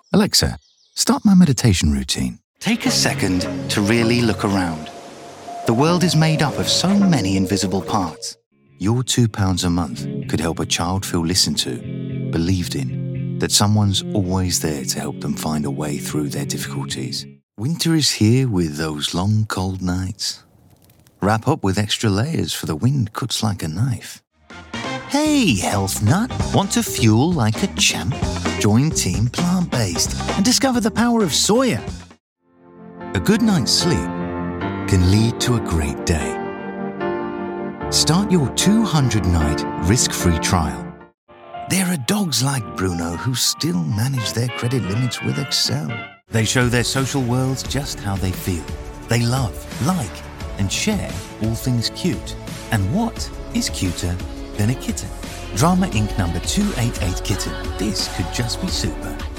Alexa, start my meditation routine. Take a second to really look around. The world is made up of so many invisible parts. Your £2 a month could help a child feel listened to, believed in, that someone's always there to help them find a way through their difficulties. Winter is here with those long, cold nights. Wrap up with extra layers for the wind cuts like a knife. Hey, health nut! Want to fuel like a champ? Join Team Plant-Based and discover the power of soya. A good night's sleep can lead to a great day. Start your 200-night risk-free trial. There are dogs like Bruno who still manage their credit limits with Excel. They show their social worlds just how they feel. They love, like, and share all things cute. And what is cuter than a kitten? Drama Inc. number 288 kitten. This could just be super.